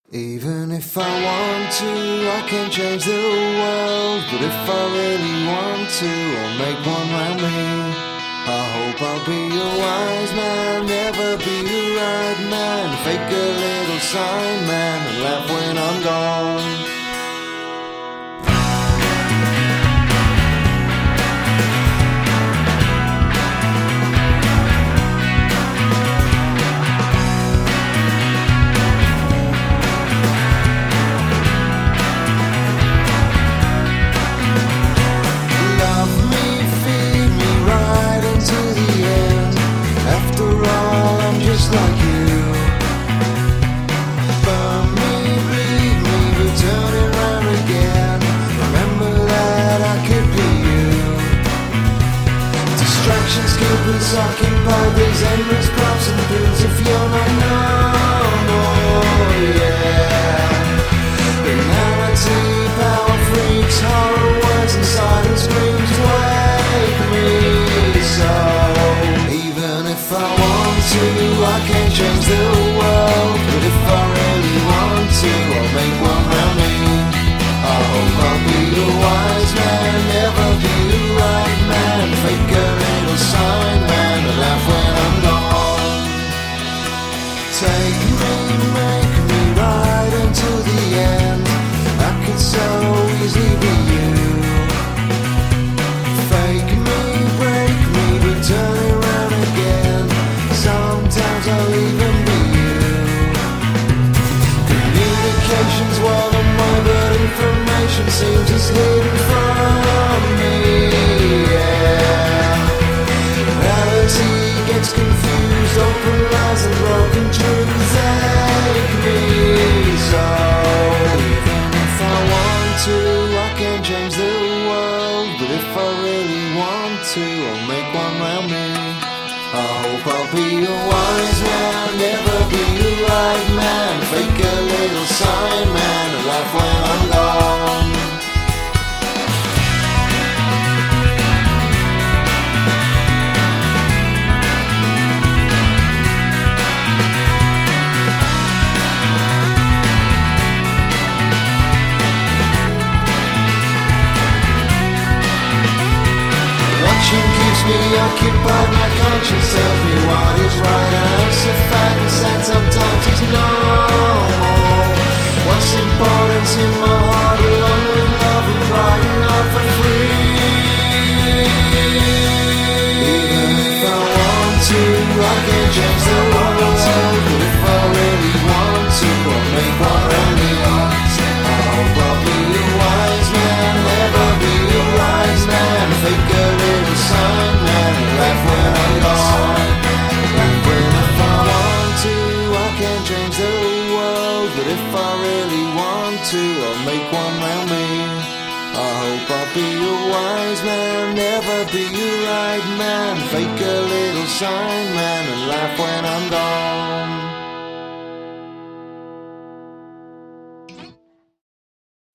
Even if I want to, I can change the world. But if I really want to, I'll make one round me. I hope I'll be a wise man, never be a right man. Fake a little sign man and laugh when I'm gone. Like you, burn me, bleed me, but turn it round again. Remember that I could be you. Distractions keep us occupied. There's endless props and pills if you're not known. Oh yeah. Banality, power freaks, horror words and silent screams wake me so. Even if I want to, I can't change the world, but if I really want to, I'll make one round me. I hope I'll be a wise man, never be a right man. Fake a little sign man, and laugh when I'm gone. Take me, make me right until the end. I could so easily be you. Fake me, break me, but turn it round again. Sometimes I'll even be you. Communication's what I'm on, but information seems as hidden from me. Yeah. Reality gets confused, open lies and broken truths ache me so. Even if I want to, I can change the world, but if I really want to, I'll make one round me. I hope I'll be a wise man, never be a right man. Fake a little sign man, and laugh when I'm gone. Watching keeps me occupied, my conscience tells me what is right and it's a fact and sometimes it's normal. What's important in my heart, along with love and pride and not for free. Even if I want to, I can change the world, but if I really want to, I'll make one round me. I hope I'll be a wise man, never be a wise man. Fake a little sign man, laugh when I'm gone. Laugh when if I want to, I can change the world, but if I really want to, I'll make one round me. I hope I'll be a wise man, never be a right man. Fake a little sign man and laugh when I'm gone.